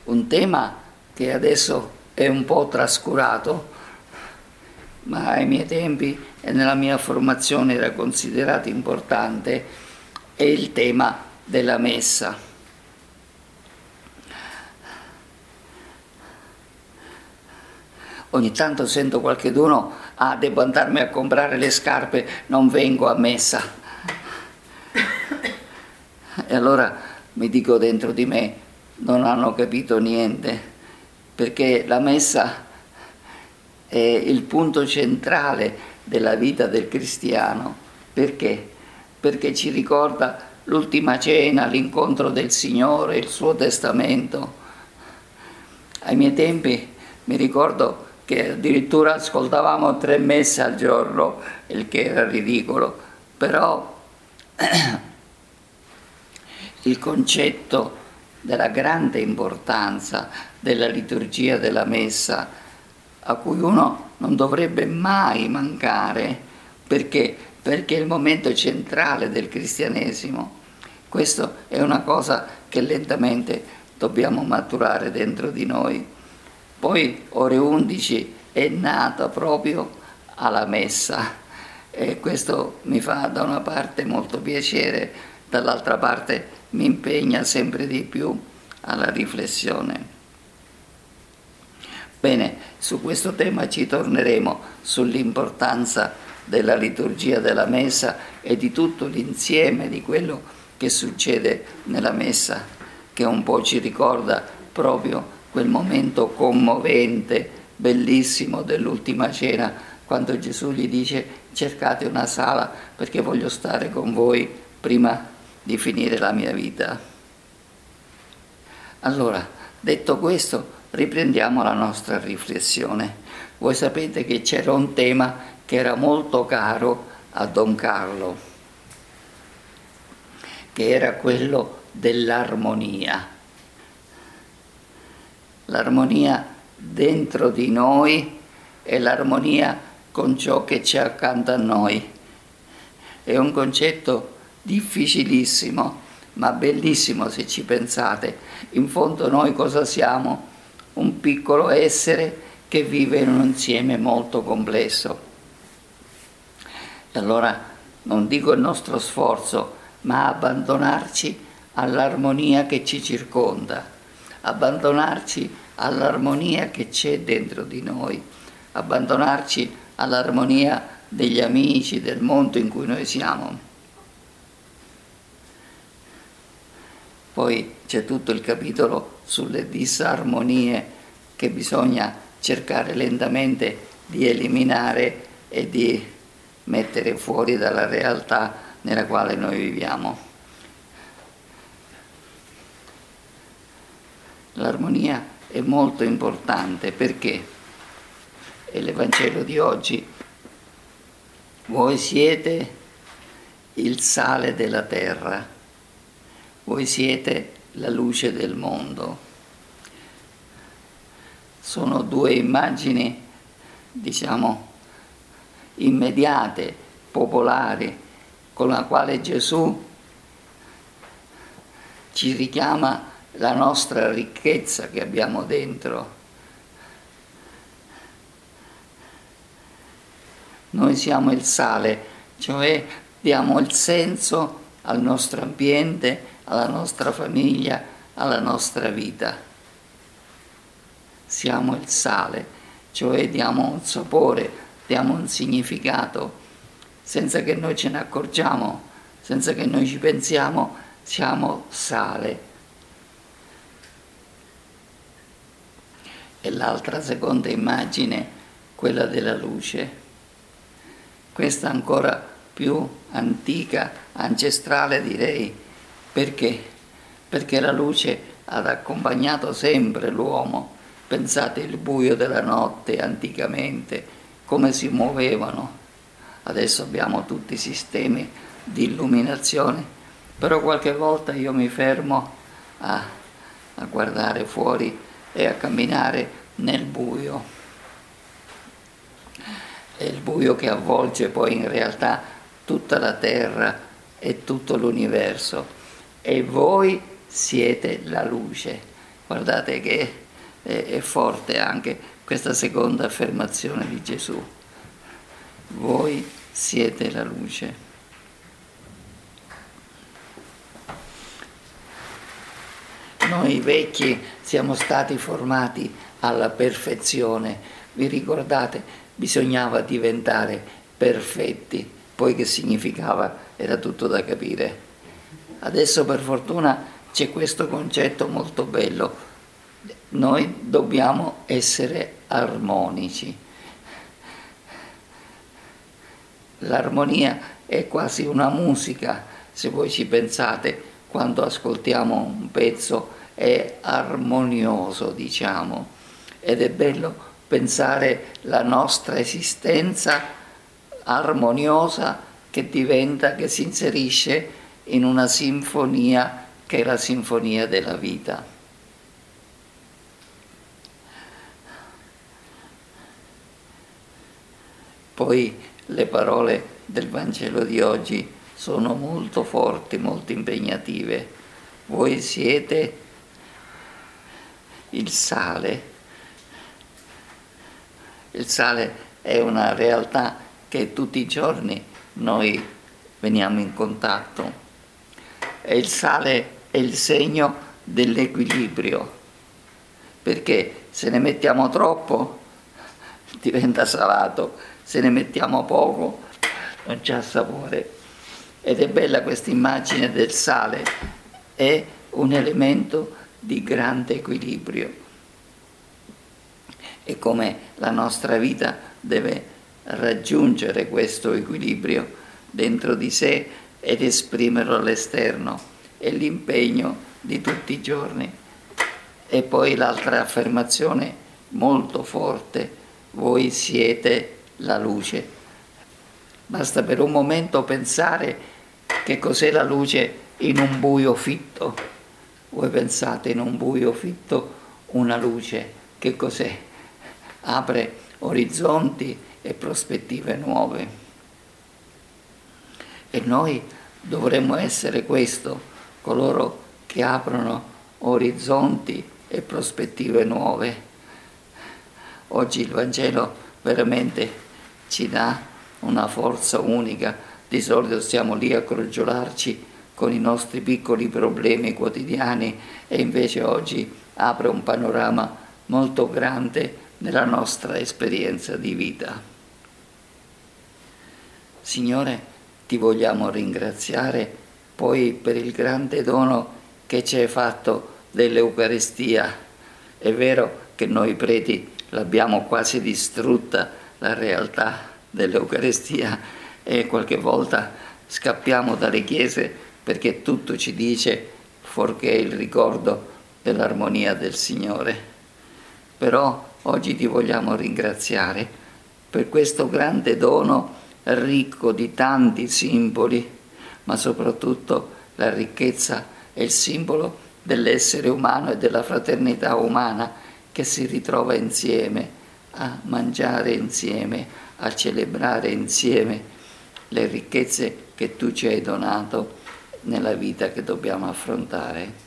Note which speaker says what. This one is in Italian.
Speaker 1: un tema che adesso è un po' trascurato, ma ai miei tempi e nella mia formazione era considerato importante, è il tema della messa. Ogni tanto sento qualcheduno: devo andarmi a comprare le scarpe, non vengo a messa. E allora mi dico dentro di me: non hanno capito niente, perché la messa è il punto centrale della vita del cristiano. Perché? Perché ci ricorda l'ultima cena, l'incontro del Signore, il suo testamento. Ai miei tempi mi ricordo che addirittura ascoltavamo 3 messe al giorno, il che era ridicolo, però il concetto della grande importanza della liturgia della messa, a cui uno non dovrebbe mai mancare, perché è il momento centrale del cristianesimo. Questo è una cosa che lentamente dobbiamo maturare dentro di noi. Poi ore 11 è nata proprio alla messa, e questo mi fa da una parte molto piacere, dall'altra parte mi impegna sempre di più alla riflessione. Bene, su questo tema ci torneremo, sull'importanza della liturgia della messa e di tutto l'insieme di quello che succede nella messa, che un po' ci ricorda proprio quel momento commovente, bellissimo dell'ultima cena, quando Gesù gli dice: cercate una sala perché voglio stare con voi prima di finire la mia vita. Allora, detto questo, riprendiamo la nostra riflessione. Voi sapete che c'era un tema che era molto caro a Don Carlo, che era quello dell'armonia. L'armonia dentro di noi e l'armonia con ciò che c'è accanto a noi. È un concetto difficilissimo, ma bellissimo se ci pensate. In fondo noi cosa siamo? Un piccolo essere che vive in un insieme molto complesso. E allora non dico il nostro sforzo, ma abbandonarci all'armonia che ci circonda, abbandonarci all'armonia che c'è dentro di noi, abbandonarci all'armonia degli amici, del mondo in cui noi siamo. Poi c'è tutto il capitolo sulle disarmonie che bisogna cercare lentamente di eliminare e di mettere fuori dalla realtà nella quale noi viviamo. L'armonia è molto importante perché è l'Evangelo di oggi. Voi siete il sale della terra. Voi siete la luce del mondo. Sono 2 immagini, immediate, popolari, con la quale Gesù ci richiama la nostra ricchezza che abbiamo dentro. Noi siamo il sale, cioè diamo il senso al nostro ambiente, alla nostra famiglia, alla nostra vita. Siamo il sale, cioè diamo un sapore, diamo un significato, senza che noi ce ne accorgiamo, senza che noi ci pensiamo, siamo sale. E l'altra seconda immagine, quella della luce. Questa ancora più antica, ancestrale direi. Perché? Perché la luce ha accompagnato sempre l'uomo. Pensate il buio della notte anticamente, come si muovevano. Adesso abbiamo tutti i sistemi di illuminazione, però qualche volta io mi fermo a guardare fuori e a camminare nel buio. È il buio che avvolge poi in realtà tutta la terra e tutto l'universo. E voi siete la luce. Guardate che è forte anche questa seconda affermazione di Gesù. Voi siete la luce. Noi vecchi siamo stati formati alla perfezione. Vi ricordate? Bisognava diventare perfetti. Poi che significava? Era tutto da capire. Adesso per fortuna c'è questo concetto molto bello. Noi dobbiamo essere armonici. L'armonia è quasi una musica, se voi ci pensate, quando ascoltiamo un pezzo è armonioso, diciamo, ed è bello pensare la nostra esistenza armoniosa che si inserisce in una sinfonia che è la sinfonia della vita. Poi le parole del Vangelo di oggi sono molto forti, molto impegnative. Voi siete il sale. Il sale è una realtà che tutti i giorni noi veniamo in contatto. E il sale è il segno dell'equilibrio, perché se ne mettiamo troppo diventa salato, se ne mettiamo poco non c'ha sapore. Ed è bella questa immagine del sale, è un elemento di grande equilibrio. E come la nostra vita deve raggiungere questo equilibrio dentro di sé ed esprimerlo all'esterno, è l'impegno di tutti i giorni. E poi l'altra affermazione molto forte: voi siete la luce. Basta per un momento pensare che cos'è la luce in un buio fitto. Voi pensate in un buio fitto una luce, che cos'è? Apre orizzonti e prospettive nuove. E noi dovremmo essere questo, coloro che aprono orizzonti e prospettive nuove. Oggi il Vangelo veramente ci dà una forza unica. Di solito stiamo lì a crogiolarci con i nostri piccoli problemi quotidiani, e invece oggi apre un panorama molto grande nella nostra esperienza di vita. Signore, ti vogliamo ringraziare poi per il grande dono che ci hai fatto dell'Eucaristia. È vero che noi preti l'abbiamo quasi distrutta la realtà dell'Eucaristia e qualche volta scappiamo dalle chiese perché tutto ci dice fuorché il ricordo dell'armonia del Signore. Però oggi ti vogliamo ringraziare per questo grande dono ricco di tanti simboli, ma soprattutto la ricchezza è il simbolo dell'essere umano e della fraternità umana che si ritrova insieme, a mangiare insieme, a celebrare insieme le ricchezze che tu ci hai donato nella vita che dobbiamo affrontare.